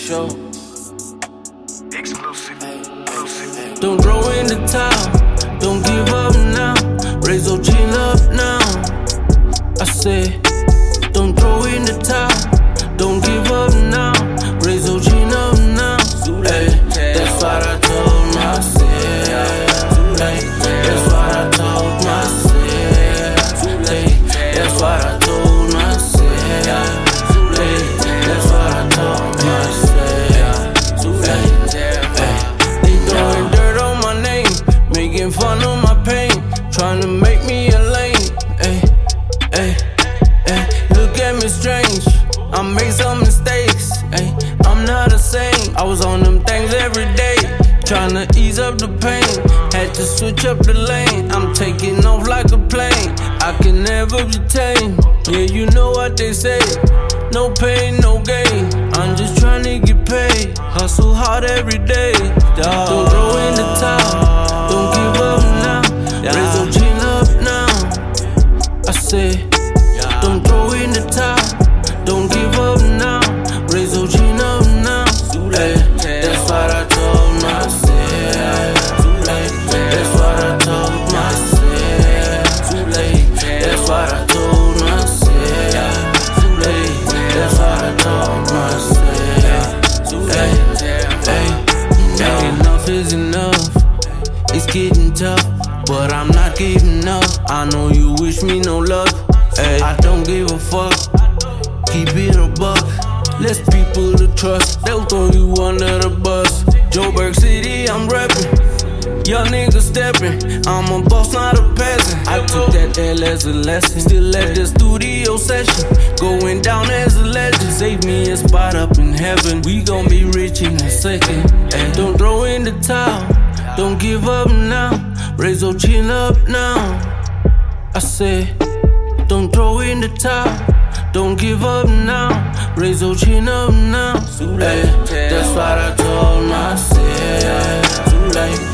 show. Exclusive. Don't throw in the towel, don't give up now. Raise your chin up now. I say, don't throw in the towel, don't give up now. Raise your chin up now. Hey, that's what I told myself. Hey, that's what I told myself. Hey, that's what I told myself. Hey, that's what I told myself. They throwing dirt on my name, making fun of my pain, trying to make me a lame. Ay, look at me strange, I made some mistakes. Ay, I'm not a saint, I was on them things every day, trying to ease up the pain. Had to switch up the lane, I'm taking off like a plane. I can never be tamed, yeah, you know what they say. No pain, no gain, I'm just trying to get paid. Hustle hard every day, dawg. Don't throw in the towel, don't give up now. Raise your chin up now. I say, don't throw in the towel, don't give up now. Raise your chin up now. Ay, that's what I told myself. Ay, that's what I told myself. Ay, that's what I told myself. Ay, that's what I told myself. Ay, enough is enough. It's getting tough, but I'm not giving up. I know you wish me no luck. Ay, I don't give a fuck. Keep it a buck. Less people to trust, they'll throw you under the bus. Joburg City, I'm reppin'. Young nigga steppin'. I'm a boss, not a peasant. I took that L as a lesson. Still at the studio session, going down as a legend. Save me a spot up in heaven. We gon' be rich in a second. Ay, don't throw in the towel, don't give up now. Raise your chin up now. I say, don't throw in the towel, don't give up now. Raise your chin up now. Ay, that's what I told myself.